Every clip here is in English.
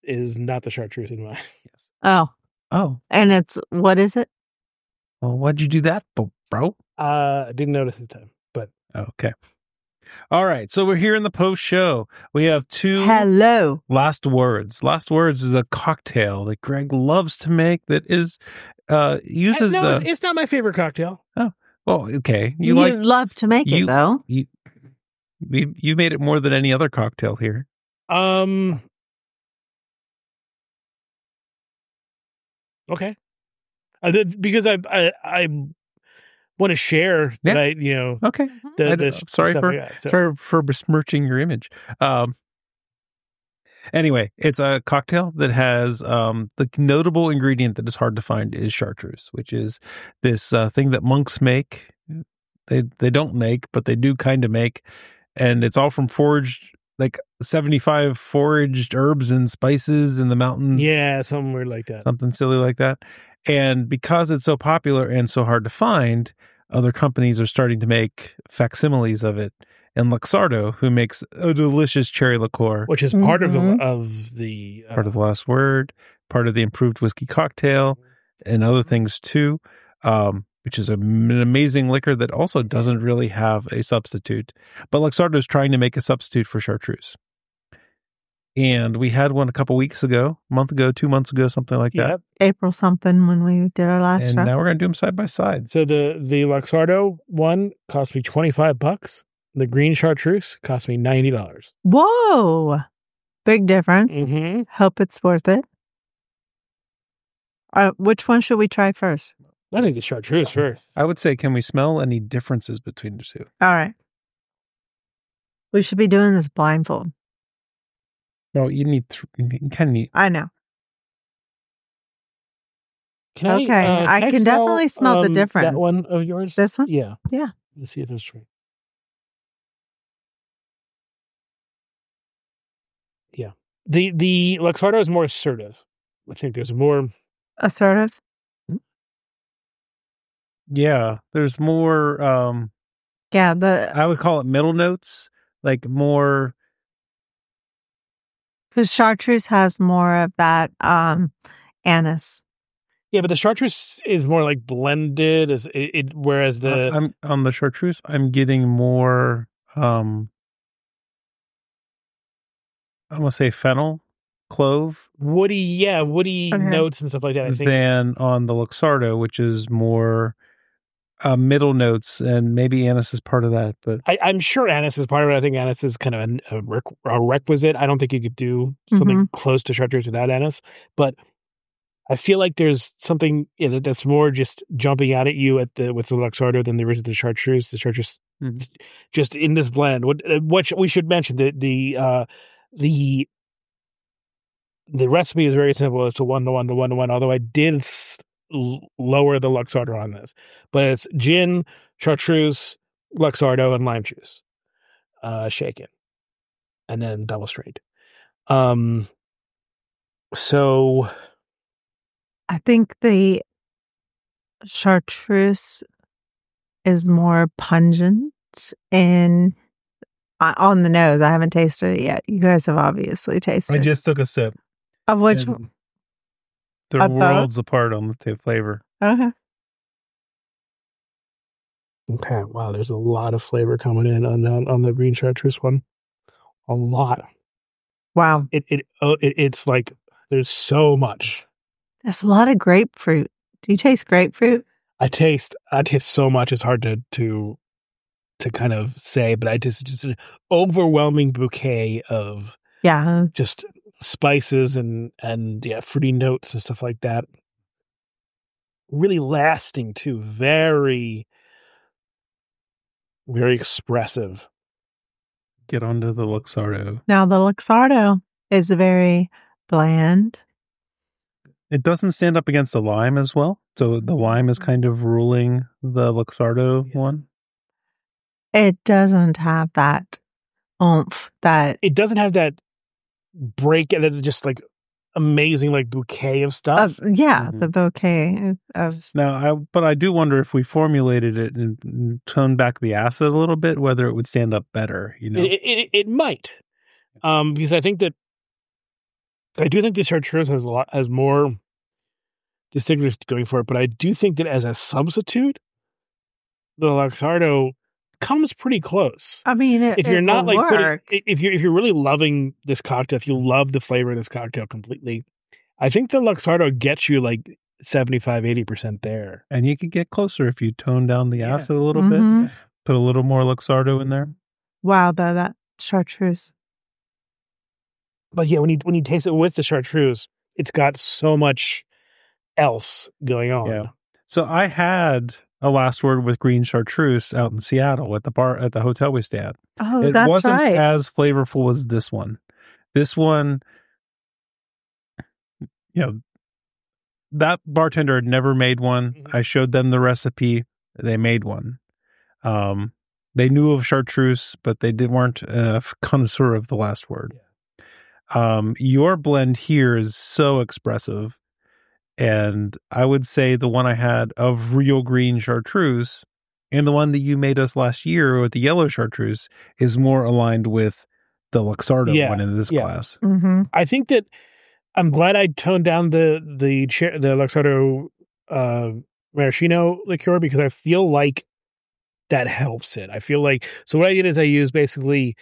is not the chartreuse in mine. Yes. Oh, and what is it? Well, why'd you do that, bro? I didn't notice at the time, but Okay. All right. So we're here in the post show. We have two Hello. Last Words. Last Words is a cocktail that Greg loves to make that is uses. no, it's not my favorite cocktail. Oh, well, okay. You love to make it, though. You made it more than any other cocktail here. Okay. Because I want to share that Okay. Sorry for besmirching your image. Anyway, it's a cocktail that has the notable ingredient that is hard to find is chartreuse, which is this thing that monks make. They don't make, but they do kind of make, and it's all from foraged, like 75 foraged herbs and spices in the mountains. Yeah, something weird like that. Something silly like that. And because it's so popular and so hard to find, other companies are starting to make facsimiles of it. And Luxardo, who makes a delicious cherry liqueur, which is part of the part of the Last Word, part of the improved whiskey cocktail, and other things too, which is an amazing liquor that also doesn't really have a substitute. But Luxardo is trying to make a substitute for chartreuse. And we had one a couple weeks ago, a month ago, 2 months ago, something like that. April something when we did our last And show. now we're going to do them side by side. So the Luxardo one cost me $25. The green chartreuse cost me $90. Whoa. Big difference. Mm-hmm. Hope it's worth it. Which one should we try first? I think the chartreuse first. I would say, can we smell any differences between the two? All right. We should be doing this blindfold. No, you kind of need. I know. I can definitely smell the difference. That one of yours? This one? Yeah. Yeah. Let's see if it's true. Yeah. The Luxardo is more assertive. I think there's more assertive. Yeah, there's more. I would call it middle notes, like more. Because chartreuse has more of that anise. Yeah, but the chartreuse is more like blended, whereas I'm on the chartreuse. I'm getting more. I want to say fennel, clove, woody notes and stuff like that. I think than on the Luxardo, which is more middle notes, and maybe anise is part of that. But I'm sure anise is part of it. I think anise is kind of a requisite. I don't think you could do something close to chartreuse without anise, but I feel like there's something that's more just jumping out at you with the Luxardo than there is the chartreuse. The chartreuse, just in this blend. What we should mention the recipe is very simple. It's a 1:1:1:1. Although I did lower the Luxardo on this, but it's gin, chartreuse, Luxardo, and lime juice, shaken, and then double strained. So I think the chartreuse is more pungent and on the nose. I haven't tasted it yet. You guys have obviously tasted it. I just took a sip. Of which one? They're worlds apart on the flavor. Okay. Okay. Wow. There's a lot of flavor coming in on the green chartreuse one. A lot. Wow. It's like there's so much. There's a lot of grapefruit. Do you taste grapefruit? I taste so much. It's hard to kind of say, but I just an overwhelming bouquet of just spices and fruity notes and stuff like that. Really lasting too. Very, very expressive. Get onto the Luxardo. Now the Luxardo is very bland. It doesn't stand up against the lime as well. So the lime is kind of ruling the Luxardo one. It doesn't have that oomph that it doesn't have that break that just like amazing like bouquet of stuff. The bouquet of now. But I do wonder if we formulated it and toned back the acid a little bit, whether it would stand up better. You know, it might, because I think that I do think the chartreuse has more distinctiveness going for it, but I do think that as a substitute, the Luxardo comes pretty close. I mean, if you're not like if you're really loving this cocktail, if you love the flavor of this cocktail completely, I think the Luxardo gets you like 75-80% there. And you could get closer if you tone down the acid a little bit, put a little more Luxardo in there. Wow, though, that chartreuse. But yeah, when you taste it with the chartreuse, it's got so much else going on. Yeah. So I had a last word with green chartreuse out in Seattle at the hotel we stay at. Oh, it that's wasn't right. as flavorful as this one. This one, that bartender had never made one. I showed them the recipe. They made one. They knew of chartreuse, but they weren't a connoisseur of the last word. Your blend here is so expressive. And I would say the one I had of real green chartreuse and the one that you made us last year with the yellow chartreuse is more aligned with the Luxardo one in this class. Mm-hmm. I think that I'm glad I toned down the Luxardo maraschino liqueur because I feel like that helps it. I feel like, so what I did is I used basically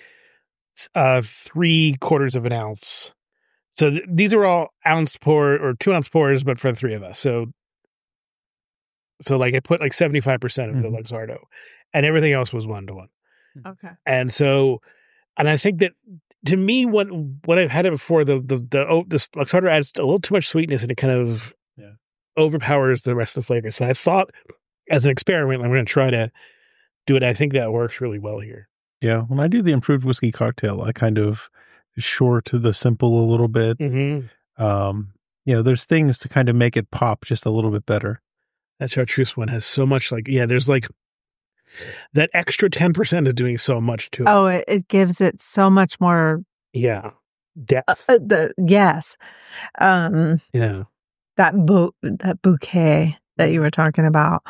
3/4 of an ounce. So these are all ounce pour or 2 ounce pours, but for the three of us. So like I put like 75% of the Luxardo, and everything else was 1-to-1. Okay. And so, and I think that to me, when I've had it before, this Luxardo adds a little too much sweetness, and it kind of overpowers the rest of the flavor. So I thought, as an experiment, I'm going to try to do it. I think that works really well here. Yeah, when I do the improved whiskey cocktail, I kind of short to the simple a little bit. There's things to kind of make it pop just a little bit better. That chartreuse one has so much there's like that extra 10% is doing so much to it. Oh, it gives it so much more. Yeah. Depth. Yes. Yeah. That bouquet that you were talking about.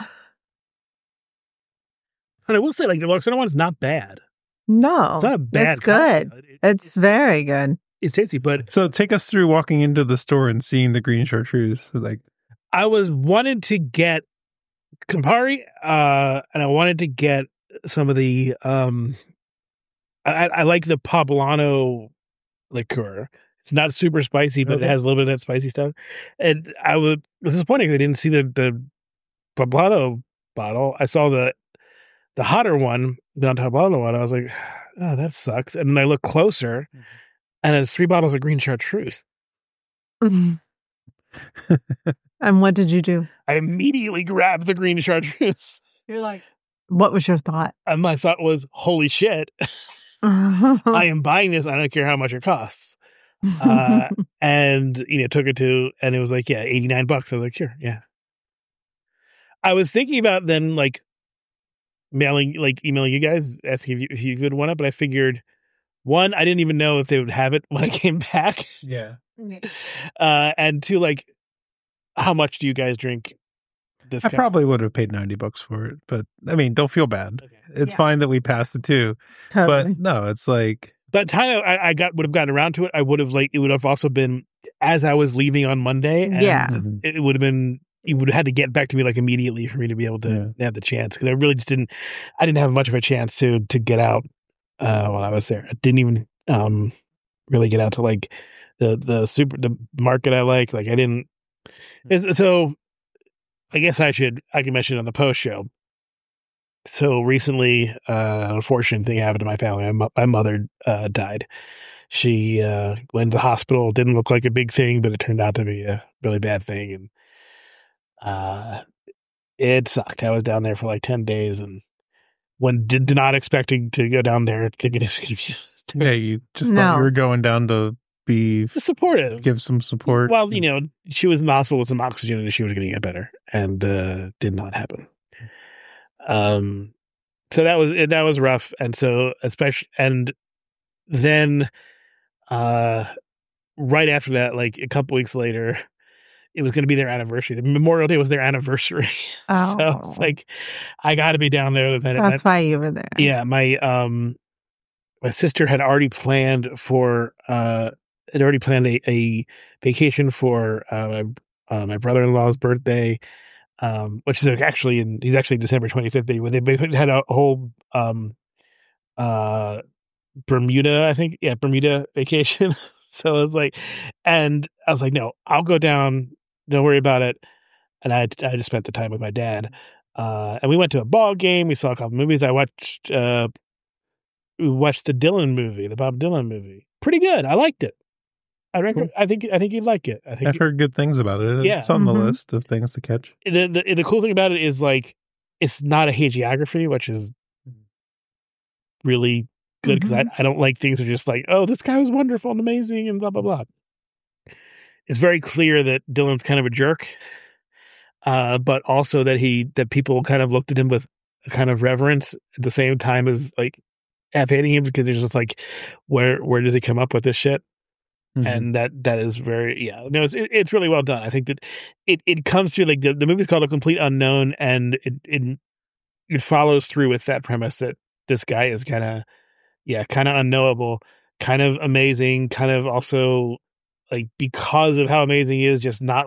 And I will say, like, the Luxardo one's not bad. No, it's not a bad. It's good. It's very good. It's tasty, but so take us through walking into the store and seeing the green chartreuse. Like, I wanted to get Campari, and I wanted to get some of the. I like the Poblano liqueur. It's not super spicy, but it has a little bit of that spicy stuff. And I was disappointed because I didn't see the Poblano bottle. I saw the hotter one, the Poblano one. I was like, oh, that sucks. And then I look closer, and it's 3 bottles of green chartreuse. And what did you do? I immediately grabbed the green chartreuse. You're like, what was your thought? And my thought was, holy shit, I am buying this. I don't care how much it costs. And took it to, and it was like, yeah, $89. I was like, sure, yeah. I was thinking about then like emailing you guys, asking if you would want it, but I figured, one, I didn't even know if they would have it when I came back. Yeah. And two, like, how much do you guys drink? I probably would have paid $90 for it, but I mean, don't feel bad. Okay. It's fine that we passed the two. Totally. But no, it's like, by the time I would have gotten around to it, I would have it would have also been as I was leaving on Monday. And it would have been, you would have had to get back to me like immediately for me to be able to have the chance. Cause I really just didn't have much of a chance to get out, while I was there. I didn't even, really get out to like the market I like. Like I didn't, so I guess I can mention it on the post show. So recently, an unfortunate thing happened to my family. My mother died. She went to the hospital. Didn't look like a big thing, but it turned out to be a really bad thing. And it sucked. I was down there for like 10 days and did not expecting to go down there thinking it was going to be... Yeah, you just thought you were going down to be supportive. Give some support. Well, she was in the hospital with some oxygen and she was going to get better. And did not happen. So that was rough. And so and then right after that, like a couple weeks later, it was going to be their anniversary. The Memorial Day was their anniversary. Oh. So it's like, I got to be down there. That's why you were there. Yeah. My sister had already planned for, had already planned a vacation for my brother-in-law's birthday, which is actually he's actually December 25th, they had a whole Bermuda, I think. Yeah, Bermuda vacation. So I was like, no, I'll go down. Don't worry about it. And I just spent the time with my dad. And we went to a ball game. We saw a couple movies. We watched the Dylan movie, the Bob Dylan movie. Pretty good. I liked it. Cool. I think you'd like it. I've heard good things about it. Yeah. It's on the list of things to catch. The cool thing about it is like it's not a hagiography, which is really good because I don't like things that are just like, oh, this guy was wonderful and amazing and blah blah blah. It's very clear that Dylan's kind of a jerk, but also that people kind of looked at him with a kind of reverence at the same time as like hating him because they're just like, where does he come up with this shit? And that is very it's really well done. I think that it comes through like the movie's called A Complete Unknown, and it follows through with that premise that this guy is kind of unknowable, kind of amazing, kind of also like because of how amazing he is, just not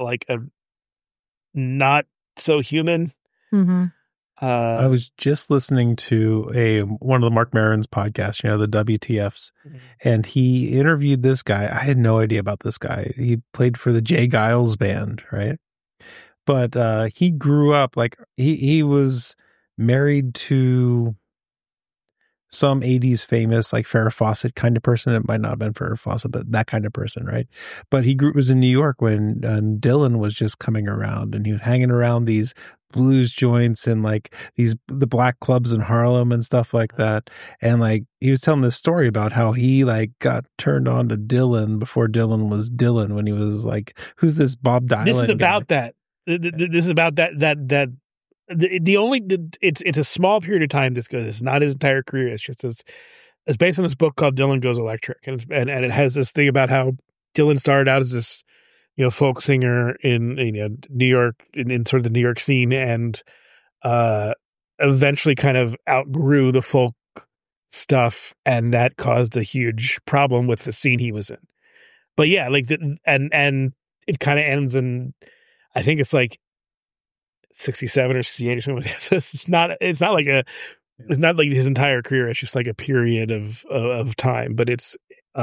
so human. I was just listening to one of the Mark Maron's podcasts, the WTFs, and he interviewed this guy. I had no idea about this guy. He played for the Jay Giles band, right? But he grew up like he was married to some 80s famous, like Farrah Fawcett kind of person. It might not have been Farrah Fawcett, but that kind of person, right? But he was in New York when Dylan was just coming around, and he was hanging around these blues joints and like the black clubs in Harlem and stuff like that. And like he was telling this story about how he like got turned on to Dylan before Dylan was Dylan, when he was like, who's this Bob Dylan? This is about that. This is about that. It's a small period of time this goes. It's not his entire career. It's just it's based on this book called Dylan Goes Electric, and it has this thing about how Dylan started out as this folk singer in New York, in sort of the New York scene, and eventually kind of outgrew the folk stuff, and that caused a huge problem with the scene he was in. But yeah, like and it kind of ends in, I think it's like 67 or 68 or something like that. So it's not like his entire career. It's just like a period of time. But it's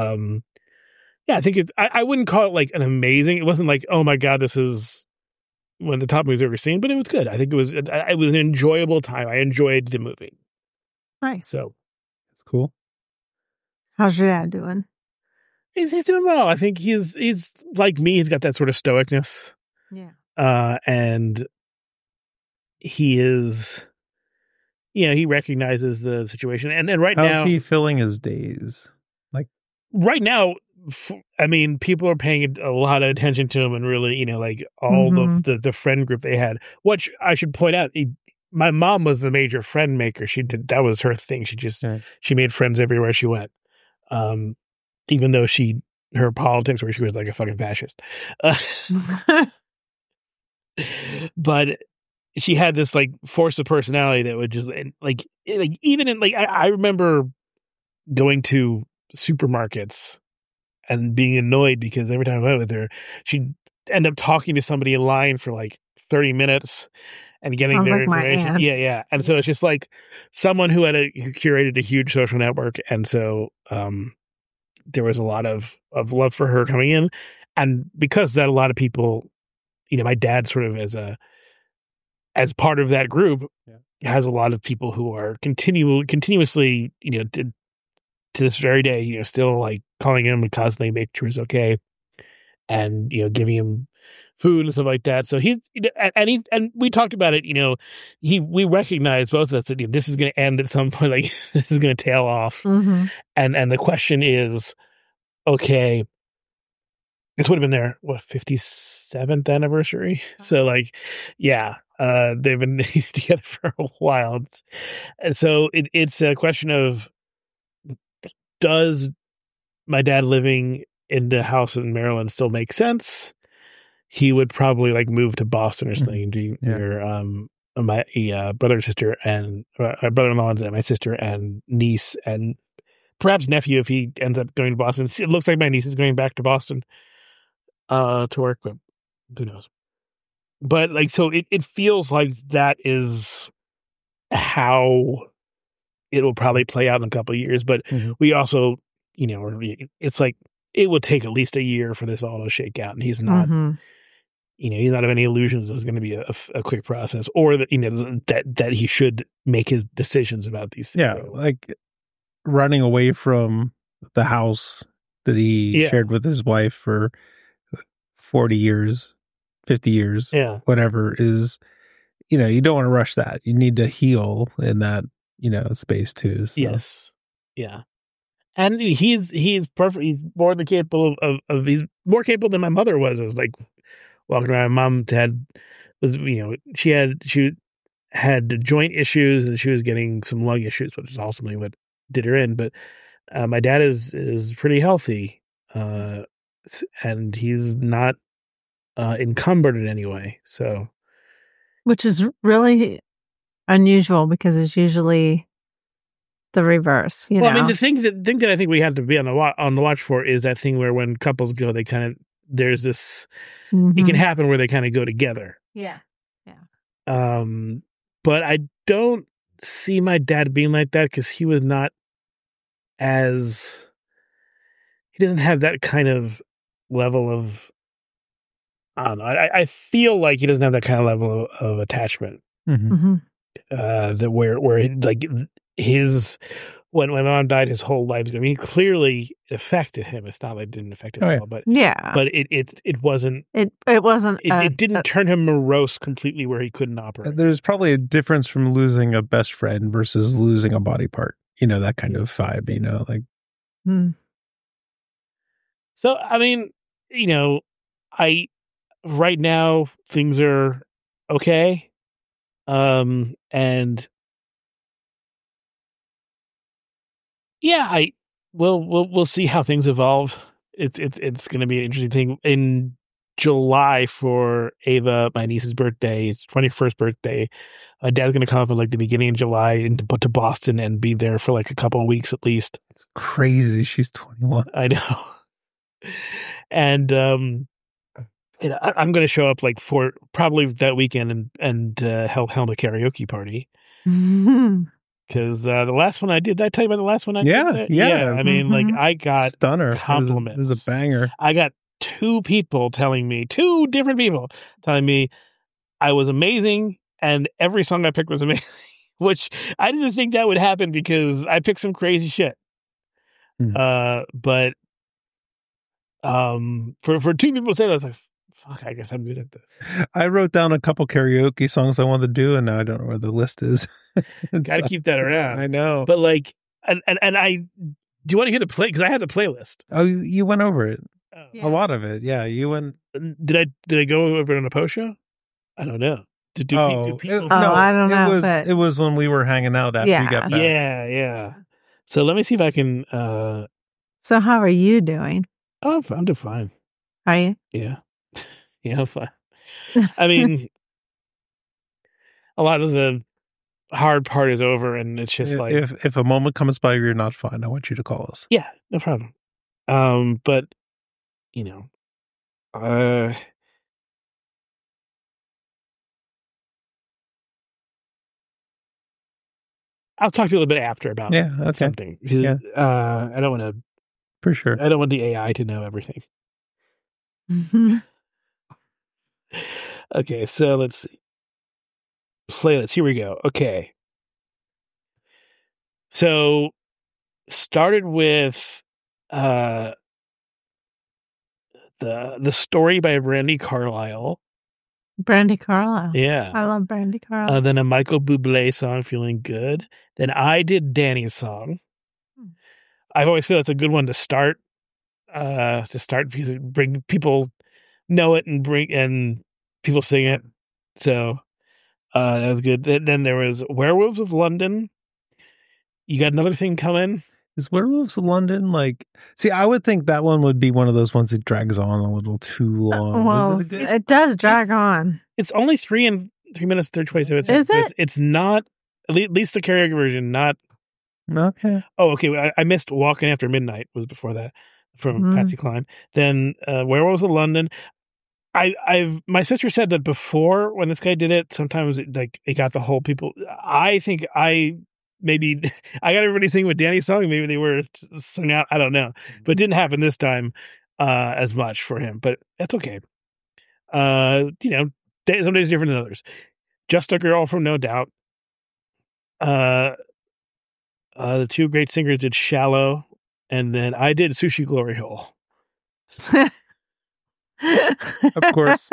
I think I wouldn't call it like an amazing. It wasn't like, oh my God, this is one of the top movies I've ever seen, but it was good. I think it was an enjoyable time. I enjoyed the movie. Nice. So it's cool. How's your dad doing? He's doing well. I think he's like me. He's got that sort of stoicness. Yeah. And he is, he recognizes the situation. And right now, how's he filling his days? Like right now, I mean, people are paying a lot of attention to him, and really, like all the friend group they had. Which I should point out, my mom was the major friend maker. That was her thing. She made friends everywhere she went. Even though her politics, where she was like a fucking fascist. But she had this like force of personality that would just like even in like I remember going to supermarkets and being annoyed because every time I went with her, she'd end up talking to somebody in line for like 30 minutes and getting Sounds their like information. my aunt. Yeah. And so it's just like someone who curated a huge social network. And so there was a lot of love for her coming in. And because that, a lot of people, my dad sort of as part of that group has a lot of people who are continuously, to this very day, still like calling him and constantly make sure he's okay, and giving him food and stuff like that. So he's and we talked about it. We recognize both of us that this is going to end at some point. Like this is going to tail off, and the question is, okay, this would have been their 57th anniversary. So like, yeah. They've been together for a while, and so it's a question of, does my dad living in the house in Maryland still make sense? He would probably like move to Boston or something. My brother and sister and my brother-in-law and my sister and niece and perhaps nephew if he ends up going to Boston. It looks like my niece is going back to Boston to work, but who knows? But like, so it feels like that is how it will probably play out in a couple of years. But we also, it's like it will take at least a year for this all to shake out, and he's not. He's not of any illusions it's going to be a quick process, or that that he should make his decisions about these things. Yeah, like running away from the house that he shared with his wife for 40 years, 50 years, whatever is, you don't want to rush that. You need to heal in that, space too. So. Yes. Yeah. And he's perfect. He's more than capable of he's more capable than my mother was. It was like walking around. My mom she had joint issues and she was getting some lung issues, which is ultimately what did her in. But my dad is pretty healthy, and he's not encumbered in any way. So, which is really unusual because it's usually the reverse. I mean, the thing that I think we have to be on the watch for is that thing where when couples go, they kind of there's this. It can happen where they kind of go together. Yeah. But I don't see my dad being like that because he was not he doesn't have that kind of level of, I don't know. I feel like he doesn't have that kind of level of attachment. That where like when my mom died, his whole life. I mean, clearly it affected him. It's not like it didn't affect him at all, but it wasn't. It wasn't. It didn't turn him morose completely where he couldn't operate. There's probably a difference from losing a best friend versus losing a body part. That kind of vibe. Like. So I mean, right now things are okay, and. Yeah, we'll see how things evolve. It's going to be an interesting thing. In July for Ava, my niece's birthday, it's 21st birthday. My dad's going to come up at like the beginning of July to Boston and be there for like a couple of weeks at least. It's crazy. She's 21. I know. And I'm going to show up like for probably that weekend and help a karaoke party. Because the last one I did, did I tell you about the last one I did? Yeah. I mean, like I got stunner compliments. It was a banger. I got two different people telling me I was amazing and every song I picked was amazing, which I didn't think that would happen because I picked some crazy shit. But for two people to say that, I was like, fuck, I guess I'm good at this. I wrote down a couple karaoke songs I wanted to do, and now I don't know where the list is. Gotta keep that around. I know. But like, and I, do you want to hear the play? Because I have the playlist. Oh, you went over it. A lot of it. Yeah, you went. Did I go over it on a post show? I don't know. No, I don't know. It was when we were hanging out after you got back. Yeah. So let me see if I can. So how are you doing? Oh, I'm doing fine. Are you? Yeah. Yeah, I'm fine. I mean, a lot of the hard part is over, and it's just like if a moment comes by where you're not fine, I want you to call us. Yeah, no problem. But I'll talk to you a little bit after about something. Yeah. I don't want to. For sure. I don't want the AI to know everything. Okay, so let's see. Playlist. Here we go. Okay. So started with the Story by Brandi Carlile. Brandi Carlile. Yeah. I love Brandi Carlile. Then a Michael Bublé song, Feeling Good. Then I did Danny's song. I always feel it's a good one to start because it people know it and people sing it. So that was good. Then there was Werewolves of London. You got another thing coming? Is Werewolves of London like... See, I would think that one would be one of those ones that drags on a little too long. Well, it does drag on. It's only 3 minutes 30 seconds. Is it? It's not, at least the karaoke version, not Okay. Oh, okay. I missed Walking After Midnight was before that from Patsy Cline. Then Werewolves of London. My sister said that before when this guy did it, sometimes it got the whole people. I think I got everybody singing with Danny's song. Maybe they were sung out. I don't know, but it didn't happen this time as much for him. But that's okay. Some days different than others. Just a Girl from No Doubt. The two great singers did Shallow, and then I did Sushi Glory Hole. Of course.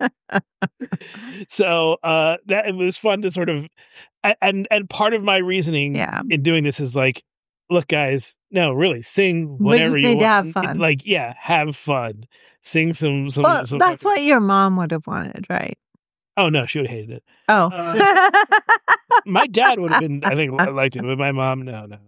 So that it was fun to sort of, and part of my reasoning in doing this is like, look, guys, no, really, sing whatever you want. Have fun. Like, yeah, have fun. Sing some. Well, that's what your mom would have wanted, right? Oh no, she would have hated it. Oh, my dad would have been. I think liked it, but my mom,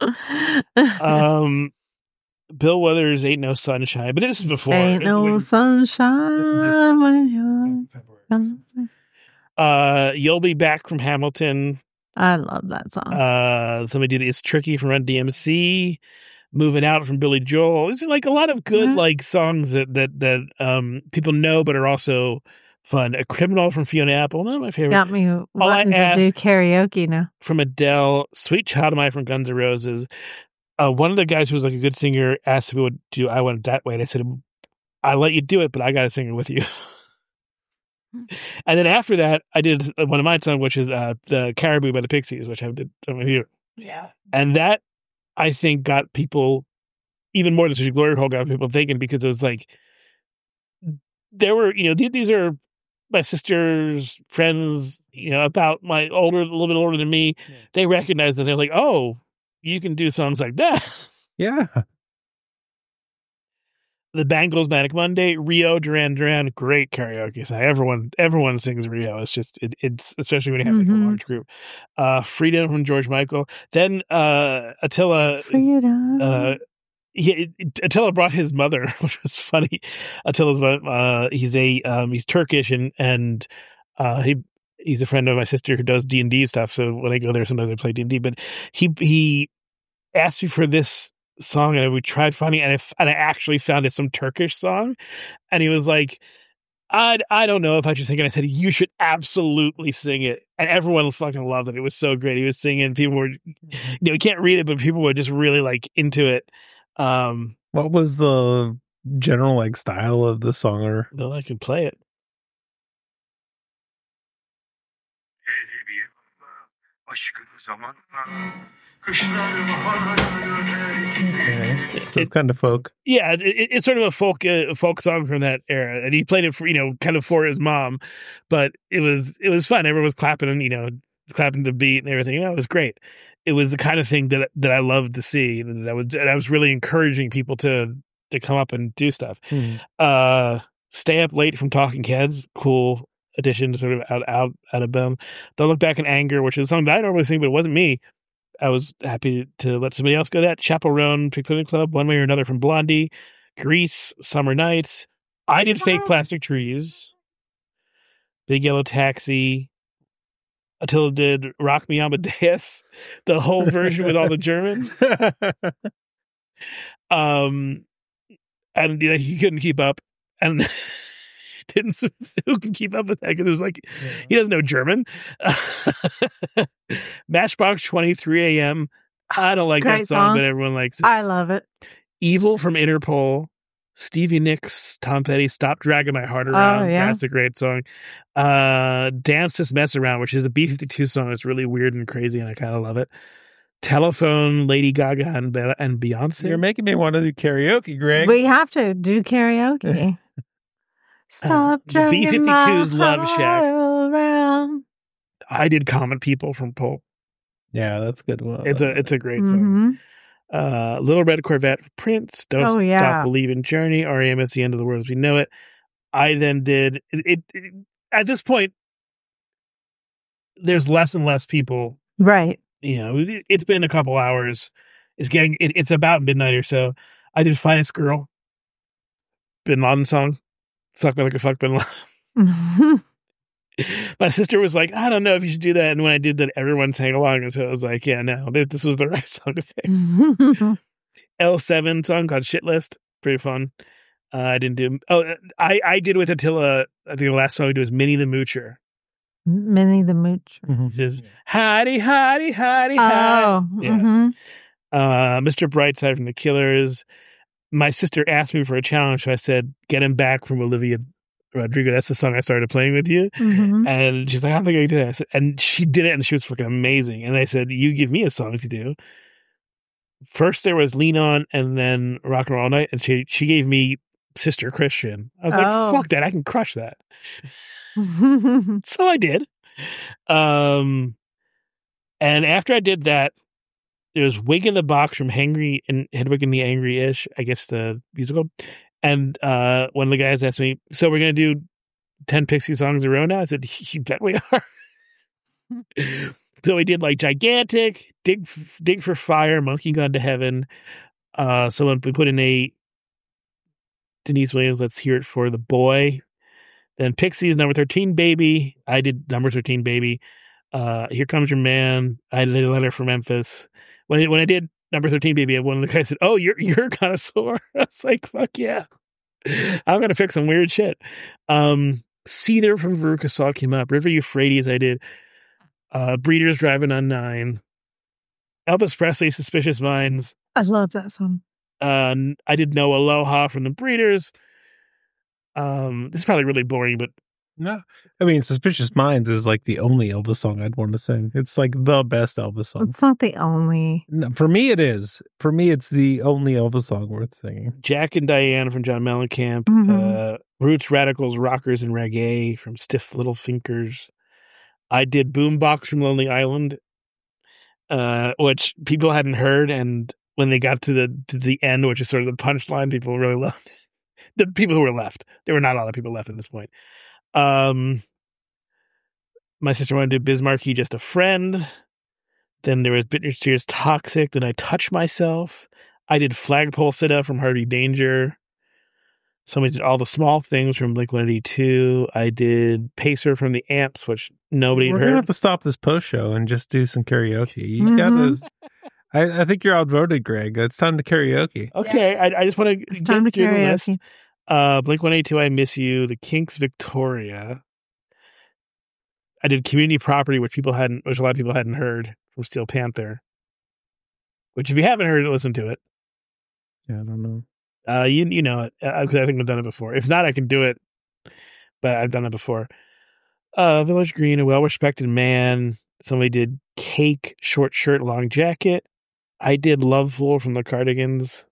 no. Bill Withers, Ain't No Sunshine, but this is before. Ain't no sunshine when you're. You'll Be Back from Hamilton. I love that song. Somebody did It's Tricky from Run DMC. Moving Out from Billy Joel. It's like a lot of good like songs that people know but are also fun. A Criminal from Fiona Apple, not my favorite. Got me wanting to do karaoke now. From Adele. Sweet Child of Mine from Guns N' Roses. One of the guys who was like a good singer asked if we would do I Want It That Way, and I said, I'll let you do it, but I got to sing it with you. And then after that, I did one of my songs, which is the Caribou by the Pixies, which I did with you. Yeah. And that, I think, got people, even more than Sushi Glory Hole, got people thinking, because it was like, there were, these are my sister's friends, about a little bit older than me. Yeah. They recognized that. They're like, oh, you can do songs like that. Yeah. The Bangles, Manic Monday, Rio, Duran Duran, great karaoke song. Everyone sings Rio. It's just, it's especially when you have like a large group. Freedom from George Michael. Then Attila. Freedom. Attila brought his mother, which was funny. Attila's mother, he's Turkish and he's a friend of my sister who does D&D stuff. So when I go there, sometimes I play D&D. But he asked me for this song, and we tried finding it, and I actually found it some Turkish song. And he was like, I don't know if I should sing it. I said, you should absolutely sing it. And everyone fucking loved it. It was so great. He was singing. People were, you can't read it, but people were just really like into it. What was the general like style of the song? Or no, I can play it. Okay. So it's kind of folk. Yeah, it's sort of a folk song from that era, and he played it for kind of for his mom, but it was fun. Everyone was clapping and clapping the beat and everything. It was great. It was the kind of thing that I loved to see, and I was really encouraging people to come up and do stuff. Stay Up Late from Talking Heads, cool addition to sort of out of them. Don't Look Back in Anger, which is a song that I normally sing, but it wasn't me. I was happy to let somebody else go that. Chappell Roan, Picnic Club, One Way or Another from Blondie, Grease, Summer Nights. I did Fake Plastic Trees, Big Yellow Taxi. Attila did Rock Me Amadeus, the whole version with all the German. And he couldn't keep up, and who can keep up with that? Because it was like, he doesn't know German. Matchbox 23 AM. I don't like that song, but everyone likes it. I love it. Evil from Interpol. Stevie Nicks, Tom Petty, Stop Dragging My Heart Around. Yeah. That's a great song. Dance This Mess Around, which is a B-52 song. It's really weird and crazy, and I kind of love it. Telephone, Lady Gaga and Beyonce. You're making me want to do karaoke, Greg. We have to do karaoke. Stop dragging my B-52's Love Shack. around. I did Common People from Pulp. Yeah, that's a good one. It's a great song. Little Red Corvette for Prince. Don't Stop Believing Journey. R.E.M. It's the End of the World as We Know It. I then did it. At this point, there's less and less people. Right. It's been a couple hours. It's about midnight or so. I did Finest Girl. Bin Laden song. Fuck Me Like a Fuck Bin Laden. My sister was like, I don't know if you should do that. And when I did that, everyone sang along. And so I was like, yeah, no, this was the right song to pick. L7 song called Shit List. Pretty fun. I didn't do. I did with Attila. I think the last song we did was Minnie the Moocher. Minnie the Moocher. Which is hidey, hidey, hidey, Oh. hidey. Yeah. Mr. Brightside from The Killers. My sister asked me for a challenge, so I said, Get Him Back from Olivia Rodrigo. That's the song I started playing with you. And she's like, I don't think I can do that. And she did it, and she was freaking amazing. And I said, you give me a song to do. First there was Lean On, and then Rock and Roll All Night, and she gave me Sister Christian. I was like, fuck that, I can crush that. So I did. And after I did that, there was Wig in the Box from Hedwig and the Angry-ish, I guess the musical. And one of the guys asked me, so we're going to do 10 Pixie songs in a row now? I said, you bet we are. So we did like Gigantic, Dig for Fire, Monkey Gone to Heaven. So we put in a Denise Williams, Let's Hear It for the Boy. Then Pixies, Number 13 Baby. I did Number 13 Baby. Here Comes Your Man. I did A Letter from Memphis. When I did Number 13 Baby, one of the guys said, oh, you're a connoisseur. I was like, fuck yeah. I'm going to fix some weird shit. Seether from Veruca Salt came up. River Euphrates I did. Breeders Driving on 9. Elvis Presley, Suspicious Minds. I love that song. I did No Aloha from the Breeders. This is probably really boring, but no. I mean, Suspicious Minds is like the only Elvis song I'd want to sing. It's like the best Elvis song. It's not the only. No, for me, it is. For me, it's the only Elvis song worth singing. Jack and Diane from John Mellencamp. Roots, Radicals, Rockers, and Reggae from Stiff Little Thinkers. I did Boombox from Lonely Island, which people hadn't heard, and when they got to the end, which is sort of the punchline, people really loved it. The people who were left. There were not a lot of people left at this point. My sister wanted to do Bismarcky, Just a Friend. Then there was Britney Spears, Toxic. Then I Touch Myself. I did Flagpole Sitta from Hardy Danger. Somebody did All the Small Things from Blink-182. I did Pacer from the Amps, which nobody heard. We're going to have to stop this post show and just do some karaoke. You got to... I think you're outvoted, Greg. It's time to karaoke. Okay, I just want to get through the list. Blink-182, I Miss You. The Kinks, Victoria. I did Community Property, which a lot of people hadn't heard, from Steel Panther. Which, if you haven't heard it, listen to it. Yeah, I don't know. You know it, because I think I've done it before. If not, I can do it, but I've done it before. Village Green, A Well-Respected Man. Somebody did Cake, Short Shirt, Long Jacket. I did Love Fool from the Cardigans.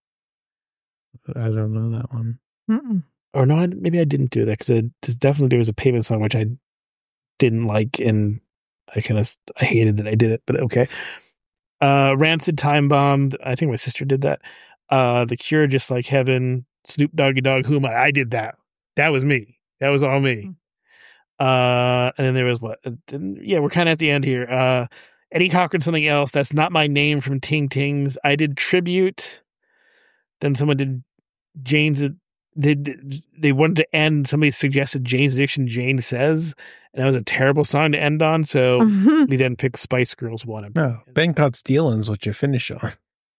I don't know that one. Mm-mm. Or no, maybe I didn't do that, because there was a Pavement song which I didn't like, and I hated that I did it, but okay. Rancid, Time Bomb. I think my sister did that. The Cure, Just Like Heaven. Snoop Doggy Dogg, Who Am I? I did that. That was me. That was all me. And then there was what? We're kind of at the end here. Eddie Cochran, Something Else. That's Not My Name from Ting Tings. I did Tribute. Then someone did Jane's. They wanted to end. Somebody suggested Jane's Addiction, Jane Says. And that was a terrible song to end on. So we then picked Spice Girls one. No, Ben Caught Stealin's what you finish on.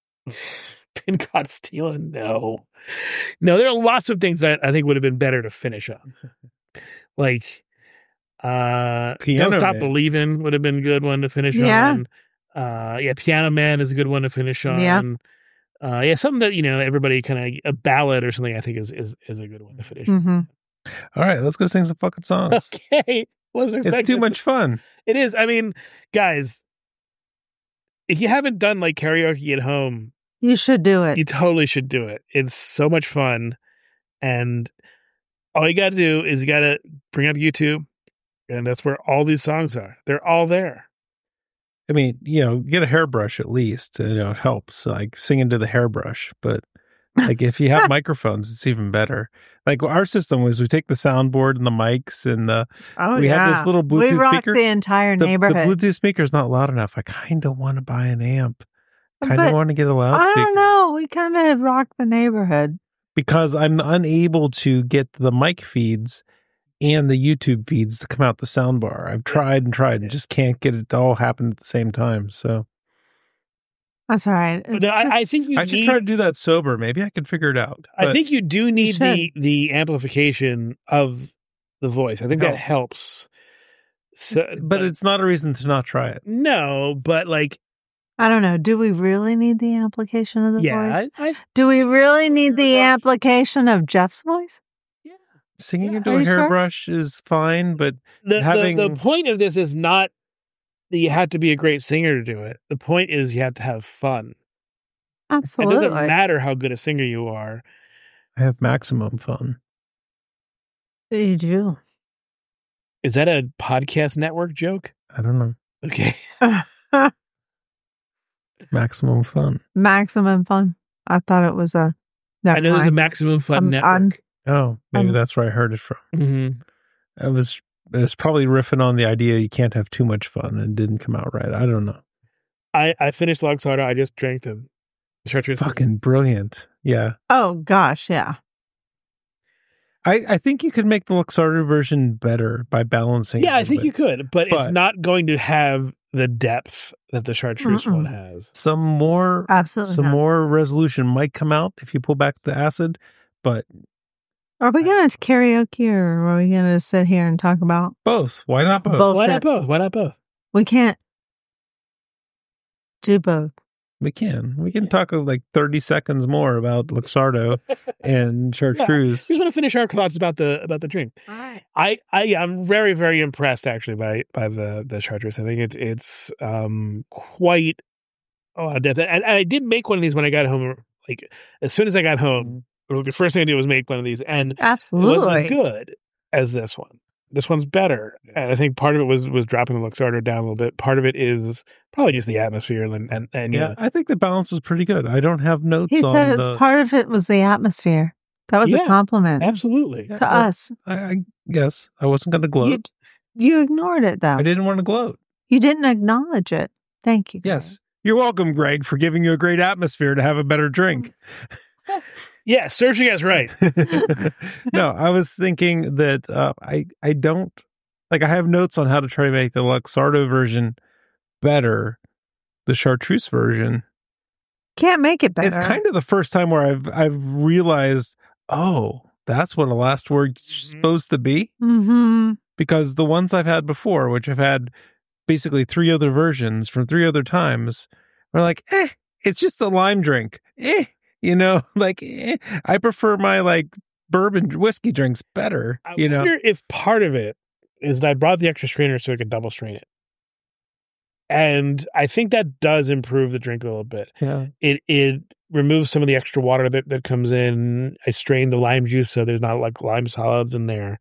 Ben Caught Stealing? No, there are lots of things that I think would have been better to finish on. Like, Don't Stop Believing would have been a good one to finish on. Piano Man is a good one to finish on. Something that, everybody kind of, a ballad or something, I think is a good one to finish on. All right, let's go sing some fucking songs. Okay. It's too much fun. It is. I mean, guys, if you haven't done like karaoke at home, you should do it. You totally should do it. It's so much fun. And all you got to do is you got to bring up YouTube, and that's where all these songs are. They're all there. I mean, get a hairbrush at least. It helps, like sing into the hairbrush. But like if you have microphones, it's even better. Like our system was, we take the soundboard and the mics and we have this little Bluetooth speaker. We rock speaker. the entire neighborhood. The Bluetooth speaker is not loud enough. I kind of want to buy an amp. Kind of want to get a loudspeaker. I don't know. We kind of have rocked the neighborhood. Because I'm unable to get the mic feeds and the YouTube feeds to come out the soundbar. I've tried and just can't get it to all happen at the same time. So that's all right. But I think I should try to do that sober. Maybe I could figure it out. I think you do need the amplification of the voice. I think that helps. So, but it's not a reason to not try it. No, but like, I don't know. Do we really need the amplification of the voice? Do we really need the amplification of Jeff's voice? Yeah. Singing into a hairbrush is fine, but the point of this is not that you have to be a great singer to do it. The point is you have to have fun. Absolutely. It doesn't matter how good a singer you are. I have maximum fun. You do. Is that a podcast network joke? I don't know. Okay. Maximum fun. Maximum fun. I thought it was a. I know there's a maximum fun network. Maybe that's where I heard it from. Mm-hmm. It was probably riffing on the idea you can't have too much fun and didn't come out right. I don't know. I finished Luxardo. I just drank the chartreuse. Fucking brilliant. Yeah. Oh gosh, yeah. I think you could make the Luxardo version better by balancing. Yeah, I think you could, but it's not going to have the depth that the chartreuse one has. Some more resolution might come out if you pull back the acid, but are we going to karaoke or are we going to sit here and talk about both? Why not both? Bullshit. Why not both? We can't do both. We can talk like 30 seconds more about Luxardo and chartreuse. I just want to finish our thoughts about the drink. All right. I'm very, very impressed actually by the chartreuse. I think it's quite a lot of depth. And I did make one of these when I got home. Like as soon as I got home, the first thing I did was make one of these, and absolutely, it wasn't as good as this one. This one's better, and I think part of it was dropping the Luxardo down a little bit. Part of it is probably just the atmosphere, and yeah, I think the balance is pretty good. I don't have notes. He said it's part of it was the atmosphere. That was a compliment, absolutely, to us. I guess I wasn't going to gloat. You ignored it though. I didn't want to gloat. You didn't acknowledge it. Thank you. Yes, you're welcome, Greg, for giving you a great atmosphere to have a better drink. Yeah, searching us right. No, I was thinking that I don't like. I have notes on how to try to make the Luxardo version better. The chartreuse version can't make it better. It's kind of the first time where I've realized, oh, that's what a last word's supposed to be. Mm-hmm. Because the ones I've had before, which I've had basically 3 other versions from 3 other times, were like, it's just a lime drink. You know, like, I prefer my, like, bourbon whiskey drinks better, I wonder if part of it is that I brought the extra strainer so I could double strain it. And I think that does improve the drink a little bit. Yeah. It removes some of the extra water that comes in. I strained the lime juice so there's not, like, lime solids in there.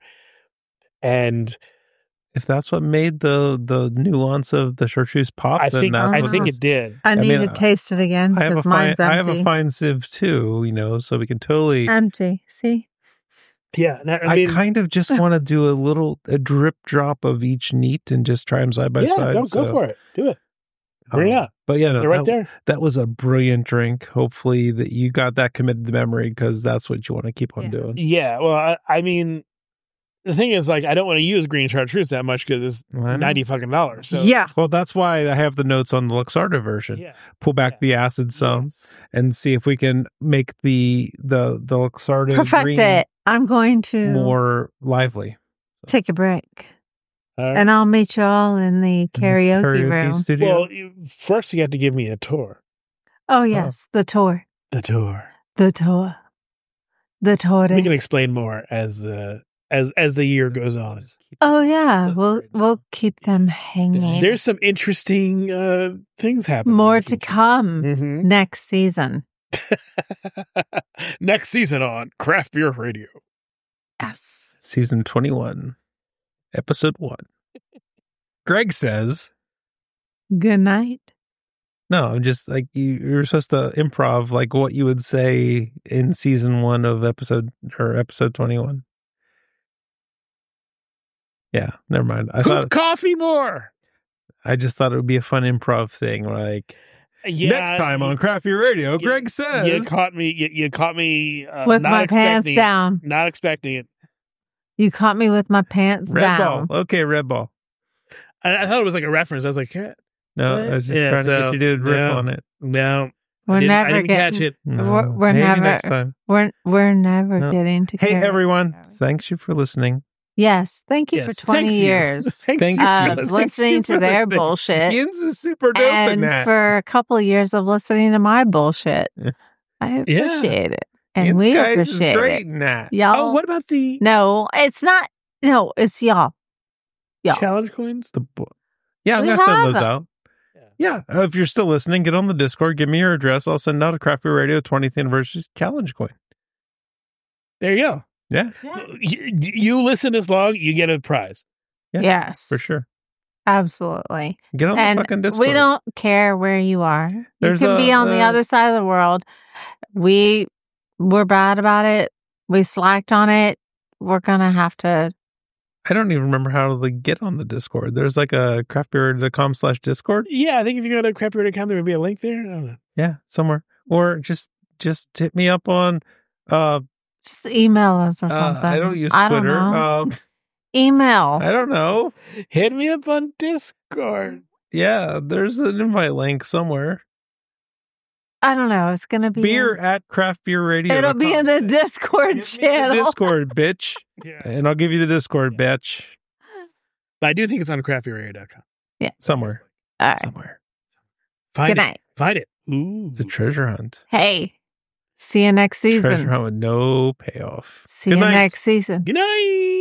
And if that's what made the nuance of the chartreuse pop, I think it did. I need to taste it again because mine's empty. I have a fine sieve too, so we can totally empty. See, yeah. I kind of just want to do a drip drop of each neat and just try them side by side. Go for it. Do it. Bring it up. But yeah, they're right there. That was a brilliant drink. Hopefully that you got that committed to memory because that's what you want to keep on doing. Yeah. Well, I mean. The thing is, like, I don't want to use green chartreuse that much because it's $90. So. Yeah. Well, that's why I have the notes on the Luxardo version. Yeah. Pull back the acid some and see if we can make the Luxardo perfect green it. I'm going to more lively. Take a break. And I'll meet you all in the karaoke room. Studio. Well, first you have to give me a tour. Oh, yes. The tour. The tour. The tour. The tour. We can explain more as the year goes on. Oh yeah, we'll keep them hanging. There's some interesting things happening. More to come next season. Next season on Craft Beer Radio. Yes. Season 21, episode 1. Greg says, "Good night." No, I'm just like you're supposed to improv like what you would say in season 1 of episode 21. Yeah, never mind. I thought coffee more. I just thought it would be a fun improv thing. Like next time on Craft Beer Radio, Greg says, "You caught me. You caught me with my pants down, not expecting it." You caught me with my pants Red down. Ball. Okay, Red Ball. I thought it was like a reference. I was like, yeah. No, What? I was just trying to get you to riff on it. No. We're I never didn't getting, catch it. No. We're Maybe never next time. We're never No. getting to. Hey everyone, thanks you for listening. Yes, thank you for 20 Thanks you. years Thanks of you for listening to their listening. bullshit, Ian's is super dope in and that. for a couple of years of listening to my bullshit. Yeah. I appreciate it, and Ian's we guys is appreciate great it. in that. Y'all, Oh, what about the no, it's not. No, it's y'all. Y'all. challenge coins? Yeah, I'm We gonna send have those them. out. Yeah, if you're still listening, get on the Discord. Give me your address. I'll send out a Craft Beer Radio 20th Anniversary Challenge coin. There you go. Yeah, You listen this long, you get a prize. Yeah, Yes, for sure. absolutely. Get on the And fucking Discord. we don't care where you are. There's you can be a- on the other side of the world. We're bad about it. We slacked on it. We're gonna have to. I don't even remember how to get on the Discord. There's like a craftbeer.com/Discord. Yeah, I think if you go to craftbeer.com, there would be a link there. I don't know. Yeah, somewhere. Or just hit me up on Just email us or something. I don't use I don't Twitter. know. Email. I don't know. Hit me up on Discord. Yeah, there's an invite link somewhere. I don't know. It's gonna be Beer at Craft Beer Radio. It'll be in the Discord channel. Discord, bitch. Yeah. And I'll give you the Discord, bitch. But I do think it's on craftbeerradio.com. Somewhere. All right. Somewhere. Find Good it. night. Find it. Ooh. It's a treasure hunt. Hey. See you next season. Treasure hunt with no payoff. See Good you night. next season. Good night.